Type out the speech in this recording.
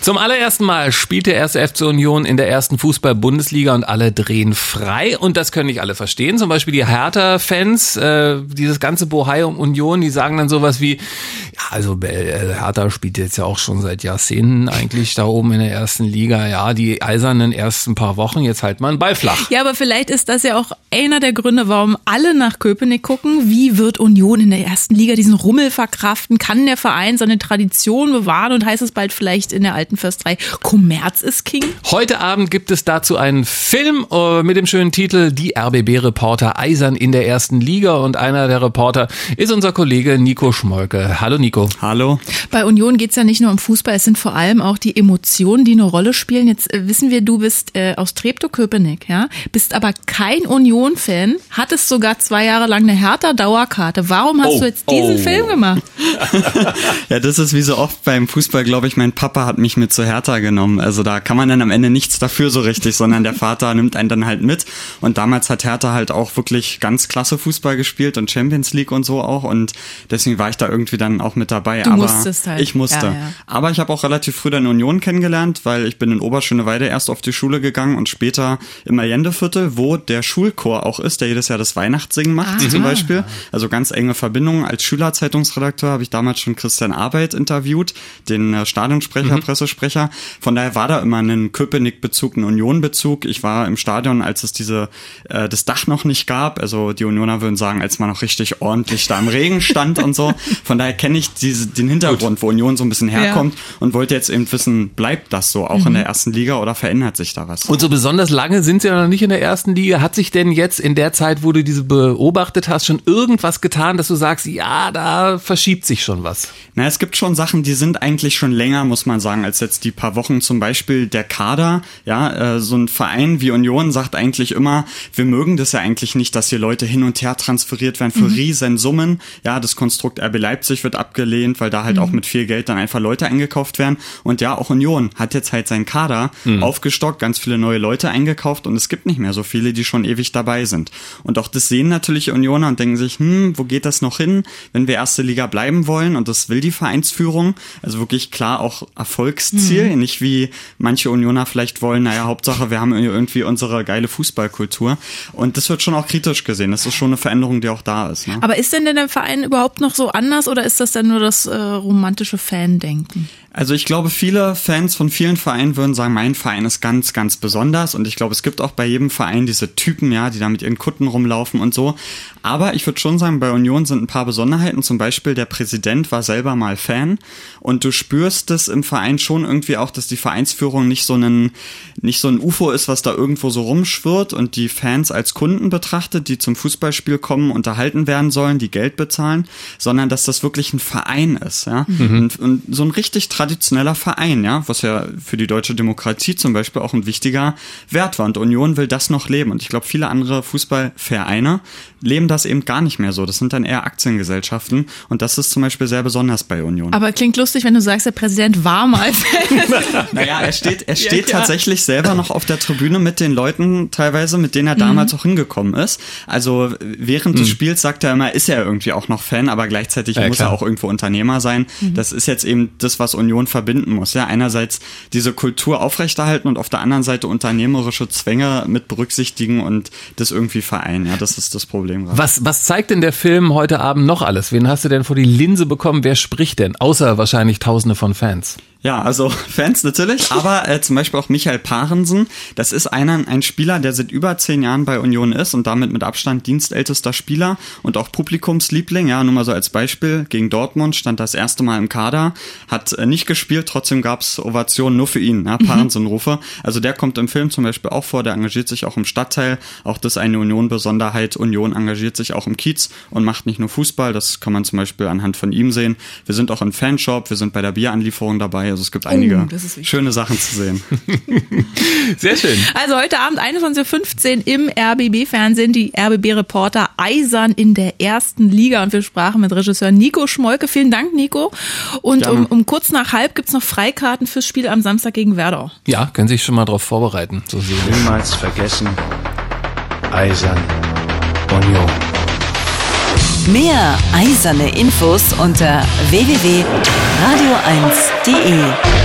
Zum allerersten Mal spielt der 1. FC Union in der ersten Fußball-Bundesliga und alle drehen frei. Und das können nicht alle verstehen. Zum Beispiel die Hertha-Fans, dieses ganze Bohai um Union, die sagen dann sowas wie, ja, also Hertha spielt jetzt ja auch schon seit Jahrzehnten eigentlich da oben in der ersten Liga. Ja, die eisernen ersten paar Wochen, jetzt halt mal einen Ball flach. Ja, aber vielleicht ist das ja auch einer der Gründe, warum alle nach Köpenick gucken. Wie wird Union in der ersten Liga diesen Rummel verkraften? Kann der Verein seine Tradition bewahren und heißt es bald vielleicht in der alten Försterei, Kommerz ist King? Heute Abend gibt es dazu einen Film mit dem schönen Titel Die RBB-Reporter eisern in der ersten Liga und einer der Reporter ist unser Kollege Nico Schmolke. Hallo Nico. Hallo. Bei Union geht's ja nicht nur um Fußball, es sind vor allem auch die Emotionen, die eine Rolle spielen. Jetzt wissen wir, du bist aus Treptow-Köpenick, ja, bist aber kein Union-Fan, hattest sogar 2 Jahre lang eine Hertha-Dauerkarte. Warum hast du jetzt diesen Film gemacht? Ja, das ist wie so oft beim Fußball, glaube ich, mein Papa hat mich mit zur Hertha genommen. Also da kann man dann am Ende nichts dafür so richtig, sondern der Vater nimmt einen dann halt mit. Und damals hat Hertha halt auch wirklich ganz klasse Fußball gespielt und Champions League und so auch. Und deswegen war ich da irgendwie dann auch mit dabei. Du musstest halt. Ich musste. Ja. Aber ich habe auch relativ früh dann Union kennengelernt, weil ich bin in Oberschöneweide erst auf die Schule gegangen und später im Allendeviertel, wo der Schulchor auch ist, der jedes Jahr das Weihnachtssingen macht zum Beispiel. Also ganz enge Verbindungen. Als Schülerzeitungsredakteur habe ich damals schon Christian Arbeit interviewt, den Stadionsprecher, Pressesprecher. Von daher war da immer ein Köpenick-Bezug, ein Union-Bezug. Ich war im Stadion, als es das Dach noch nicht gab. Also die Unioner würden sagen, als man noch richtig ordentlich da im Regen stand und so. Von daher kenne ich den Hintergrund, wo Union so ein bisschen herkommt und wollte jetzt eben wissen, bleibt das so auch in der ersten Liga oder verändert sich da was? Und so besonders lange sind sie ja noch nicht in der ersten Liga. Hat sich denn jetzt in der Zeit, wo du diese beobachtet hast, schon irgendwas getan, dass du sagst, ja, da verschiebt sich schon was? Na, es gibt schon Sachen, die sind eigentlich schon länger, muss man sagen, als jetzt die paar Wochen. Zum Beispiel der Kader, ja, so ein Verein wie Union sagt eigentlich immer, wir mögen das ja eigentlich nicht, dass hier Leute hin und her transferiert werden für riesen Summen. Ja, das Konstrukt RB Leipzig wird abgelehnt, weil da halt auch mit viel Geld dann einfach Leute eingekauft werden. Und ja, auch Union hat jetzt halt seinen Kader aufgestockt, ganz viele neue Leute eingekauft und es gibt nicht mehr so viele, die schon ewig dabei sind. Und auch das sehen natürlich Unioner und denken sich, wo geht das noch hin, wenn wir erste Liga bleiben wollen? Und das will die Vereinsführung. Also wirklich klar auch Erfolgsziel, nicht wie manche Unioner vielleicht wollen, naja, Hauptsache wir haben irgendwie unsere geile Fußballkultur. Und das wird schon auch kritisch gesehen. Das ist schon eine Veränderung, die auch da ist. Ne? Aber ist denn der Verein überhaupt noch so anders oder ist das dann nur das romantische Fandenken? Also ich glaube, viele Fans von vielen Vereinen würden sagen, mein Verein ist ganz, ganz besonders und ich glaube, es gibt auch bei jedem Verein diese Typen, ja, die da mit ihren Kutten rumlaufen und so. Aber ich würde schon sagen, bei Union sind ein paar Besonderheiten. Zum Beispiel der Präsident war selber mal Fan und du spürst es im Verein schon irgendwie auch, dass die Vereinsführung nicht so ein UFO ist, was da irgendwo so rumschwirrt und die Fans als Kunden betrachtet, die zum Fußballspiel kommen, unterhalten werden sollen, die Geld bezahlen, sondern dass das wirklich ein Verein ist, ja. Und so ein richtig traditioneller Verein, ja, was ja für die deutsche Demokratie zum Beispiel auch ein wichtiger Wert war. Und Union will das noch leben. Und ich glaube, viele andere Fußballvereine leben das eben gar nicht mehr so. Das sind dann eher Aktiengesellschaften. Und das ist zum Beispiel sehr besonders bei Union. Aber klingt lustig, wenn du sagst, der Präsident war mal Fan. Naja, er steht tatsächlich selber noch auf der Tribüne mit den Leuten teilweise, mit denen er damals auch hingekommen ist. Also während des Spiels sagt er immer, ist er irgendwie auch noch Fan, aber gleichzeitig muss er auch irgendwo Unternehmer sein. Das ist jetzt eben das, was Union verbinden muss. Ja, einerseits diese Kultur aufrechterhalten und auf der anderen Seite unternehmerische Zwänge mit berücksichtigen und das irgendwie vereinen. Ja, das ist das Problem gerade. Was zeigt denn der Film heute Abend noch alles? Wen hast du denn vor die Linse bekommen? Wer spricht denn? Außer wahrscheinlich Tausende von Fans. Ja, also Fans natürlich, aber zum Beispiel auch Michael Parensen. Das ist ein Spieler, der seit über 10 Jahren bei Union ist und damit mit Abstand dienstältester Spieler und auch Publikumsliebling. Ja, nur mal so als Beispiel. Gegen Dortmund stand das erste Mal im Kader, hat nicht gespielt, trotzdem gab's Ovationen nur für ihn, ja, Parensen-Rufe. Also der kommt im Film zum Beispiel auch vor, der engagiert sich auch im Stadtteil. Auch das ist eine Union-Besonderheit. Union engagiert sich auch im Kiez und macht nicht nur Fußball. Das kann man zum Beispiel anhand von ihm sehen. Wir sind auch im Fanshop, wir sind bei der Bieranlieferung dabei. Also es gibt einige schöne Sachen zu sehen. Sehr schön. Also heute Abend 21:15 Uhr im RBB-Fernsehen, die RBB-Reporter eisern in der ersten Liga. Und wir sprachen mit Regisseur Nico Schmolke. Vielen Dank, Nico. Und um kurz nach 12:30 gibt's noch Freikarten fürs Spiel am Samstag gegen Werder. Ja, können sich schon mal drauf vorbereiten. So sehen wir. Niemals vergessen, eisern Union. Mehr eiserne Infos unter www.radio1.de.